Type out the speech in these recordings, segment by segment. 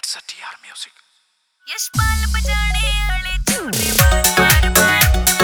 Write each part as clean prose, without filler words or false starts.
It's a TR music. Yashpal बजाने वाले छोटे बार बार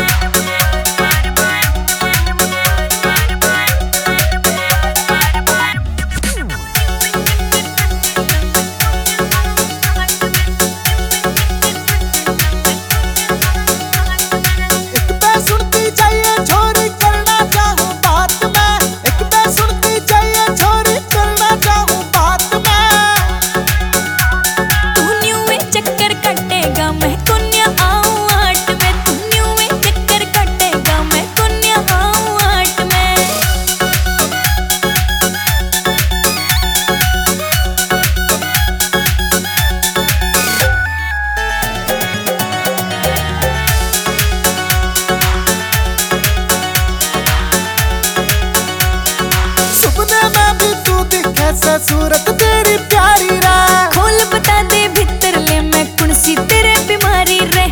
सूरत तेरी प्यारी रे खोल बता दे भीतर ले मैं कौन सी तेरे बीमारी रे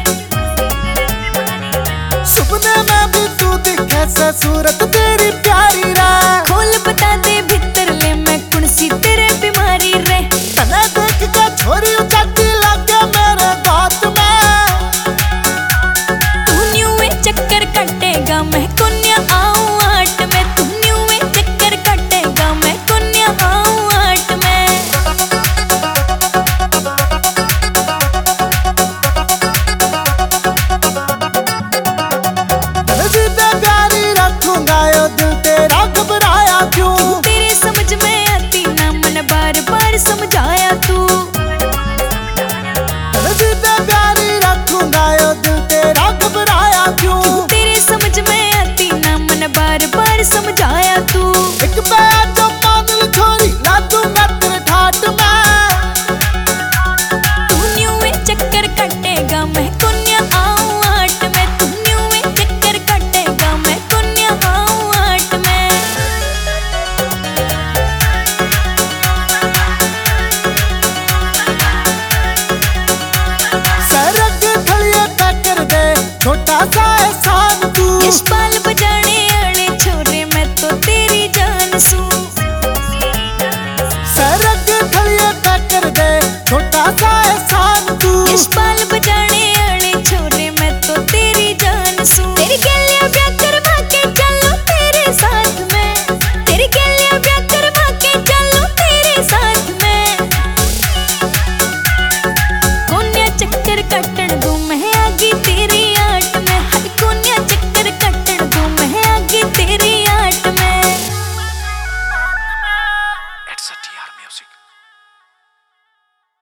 सुपने में भी तू दिखे से सूरत तेरी प्यारी रे खोल बता दे भीतर ले मैं कौन सी तेरे बीमारी रे तने देख के छोरी उचाटी लगे मेरे बात में तू न्यू में चक्कर कटेगा मैं कुन्या आऊं आट में तू न्यू में चक्कर कटेगा मैं कुन्या आऊं समझाया तू प्यारी रखूंगा यो दिल तेरा घबराया क्यों तेरी समझ में आती ना मन बार बार समझाया तू एक बार जो पागल छोरी ला दूंगा तेरे ठाट में तू न्यू में चक्कर कटेगा मैं कुन्या आऊं आट में तू न्यू में चक्कर कटेगा मैं कुन्या आऊं आट में छोटा सा एहसान तू यशपाल